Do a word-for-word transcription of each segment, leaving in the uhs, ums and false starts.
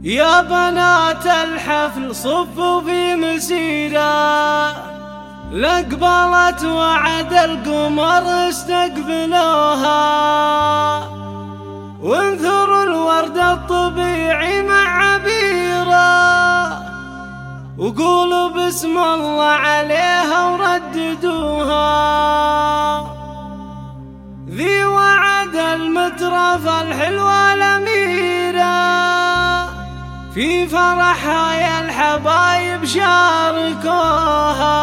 يا بنات الحفل صفوا في مسيرة، لقبلت وعد القمر استقبلوها، وانثروا الورد الطبيعي مع عبيرة، وقولوا بسم الله عليها ورددوها. ذي وعد المترف الحلوة الأميرة، في فرحها يا الحبايب شاركوها.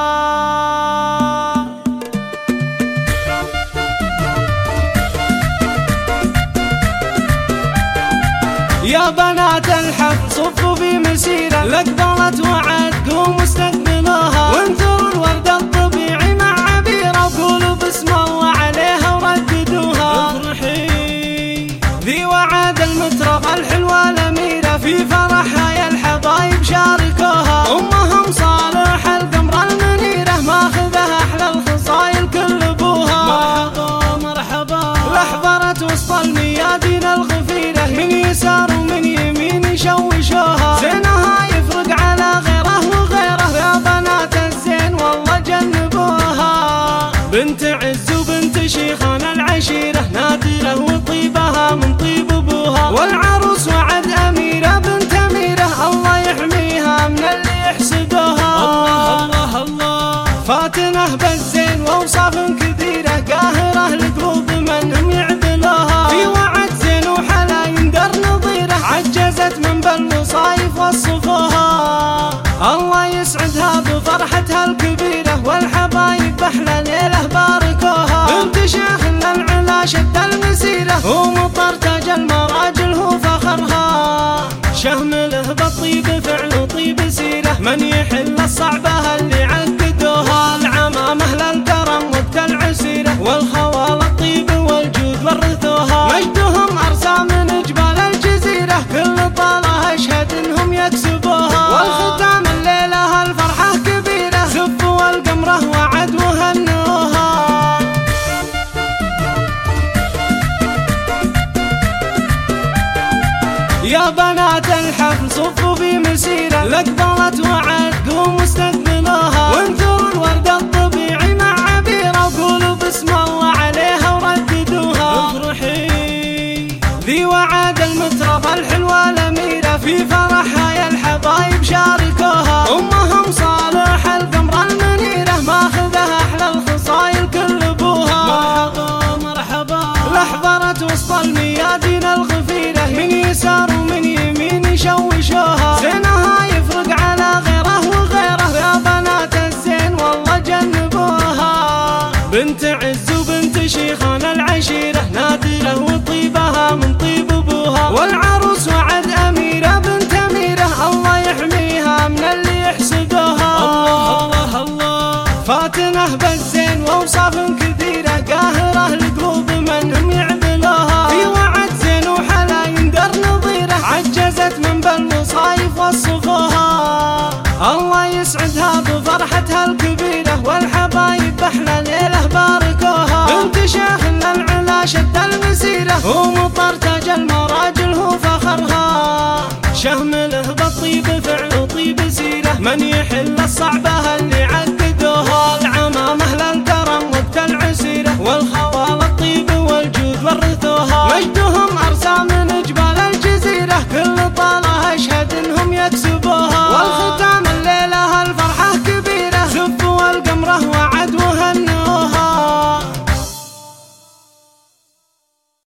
يا بنات الحفل صفوا في مسيرة، لقبلت وعد قوموا استقبلوها، وانثروا الورد الطبيعي مع عبيرة، وقولوا بسم الله عليها ورددوها. افرحي ذي وعد المترف الحلوة الأميرة، في فرحها يا الحبايب شاركوها. أمهم صالح القمر المنيرة، ماخذها أحلى الخصايل كل أبوها. مرحبا مرحبا لحضرت وسط الميادين الغفيرة، من يسار ومن يمين يشوشوها، زينها يفرق على غيره وغيره. يا بنات الزين والله جنبوها، بنت عز وبنت شيخان العشيرة، نادرة وطيبها من طيب أبوها. والعروس وعد أميرة بنت أميرة، الله يحميها من اللي يحسدوها. الله الله الله فاتنة بالزين وأوصاف كثيرة، قاهرة لقلوب منهم يعدلوها. في وعد زين وحلا يندر نظيرة، عجزت من بالمصايف وصفوها. الله يسعدها بفرحتها الكبيرة، والحبايب بأحلى ليلة باركوها. بنت شيخ للعلا شد المسيرة، ومطر تاج المراجل هو فخرها. شهمله بالطيب فعل وطيب سيرة، من يحل الصعبة اللي عقدوها. العمامة للكرم وقت العسيرة، والخوال الطيب والجود ورثوها. مجدهم أرسى من جبال الجزيرة، كل طالة أشهد إنهم يكسبوها. والختام الليلة الفرحة كبيرة، زفوا القمرة وعد وهنوها. يا بنات الحفل صفوا في مسيرة، لقبلت وعد قوموا استقبلوها، وانثروا الورد الطبيعي مع عبيرة، وقولوا بسم الله عليها ورددوها. افرحي ذي وعد المترف الحلوة الأميرة، في فرحها يا الحبايب شاركوها. أمهم صالح القمر المنيرة، ماخذها أحلى الخصايل كل أبوها. مرحبا مرحبا لحضرت وسط الميادين الغفيرة، من يسار ومن يمين يشوشوها، زينها يفرق على غيره وغيره. يا بنات الزين والله جنبوها، بنت عز وبنت شيخان العشيرة، نادرة وطيبها من طيب أبوها. والعروس وعد أميرة بنت أميرة، الله يحميها من اللي يحسدوها. الله الله الله فاتنة بالزين وأوصاف كثيرة، قاهرة لقلوب منهم يعدلوها. في وعد زين وحلا يندر نظيرة، عجزت من بالمصايف وصفوها. الله يسعدها بفرحتها الكبيرة، والحبايب بأحلى ليلة باركوها. بنت شيخ للعلا شد المسيرة، ومطر تاج المراجل هو فخرها. شهمله بالطيب فعل وطيب سيرة، من يحل الصعبة اللي عقدوها. العمامة للكرم وقت العسيرة، والخوال الطيب والجود ورثوها. مجدهم أرسى من